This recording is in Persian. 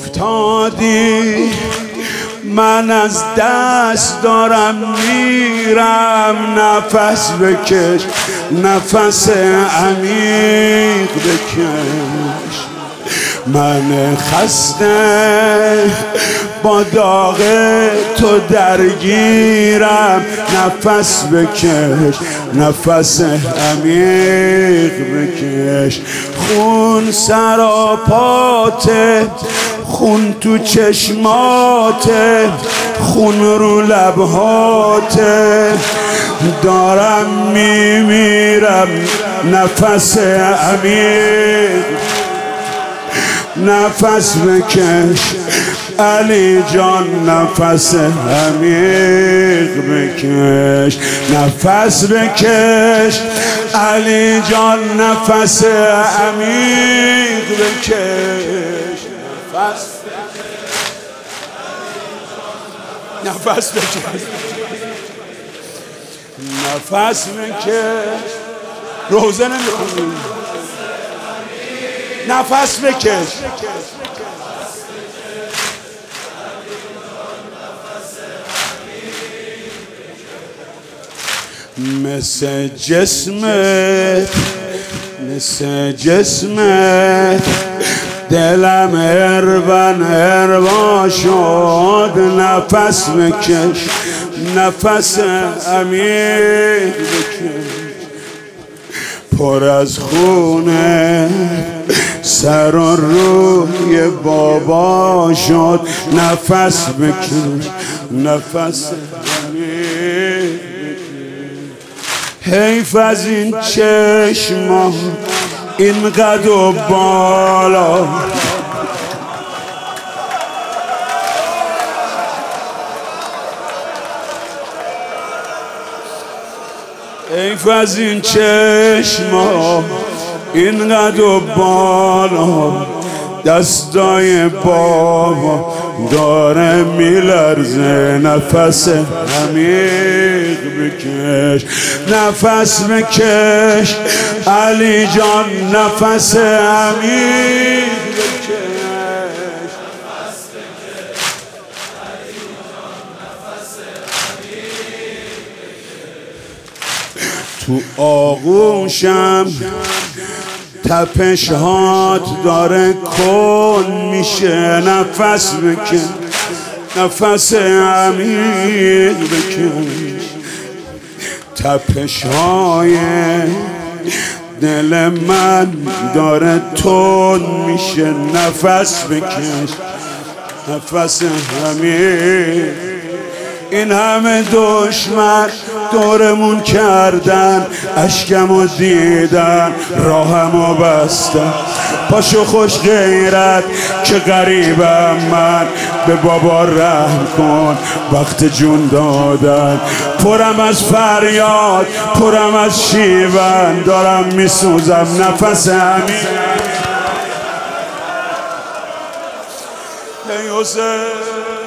افتادی من از دست دارم میرم، نفس بکش نفس عمیق بکش. من خسته با داغ تو درگیرم، نفس بکش نفس عمیق بکش. خون سراپاته، خون تو چشماته، خون رو لبهاته، دارم میمیرم نفس عمیق. نفس بکش علی جان نفس عمیق بکش. نفس بکش علی جان نفس عمیق بکش. نفس بکش نفس بکش. روزه نمیخونی نفس بکش. مثل جسمت دلم اربا شد، نفس بکش نفس عمیق بکش. پر از خونه سر و روی بابا شد، نفس بکش نفس عمیق بکش. حیف از این چشما این قد و بالا، حیف از این چشما این قد و بالا. دستای بابا داره میلرزه، نفس عمیق بکش نفس بکش علی جان نفس عمیق بکش. تو آغوشم تپش هات داره کن میشه، نفس بکش نفس عمیق بکش. تپش های دل من داره تون میشه، نفس بکش نفس عمیق. این همه دشمن دورمون کردن، اشکمو دیدن راهمو بستن. پاشو خوش غیرت که غریبم من، به بابا رحم کن وقت جون دادن. پرم از فریاد پرم از شیون، دارم میسوزم نفس عمیق. ای حسین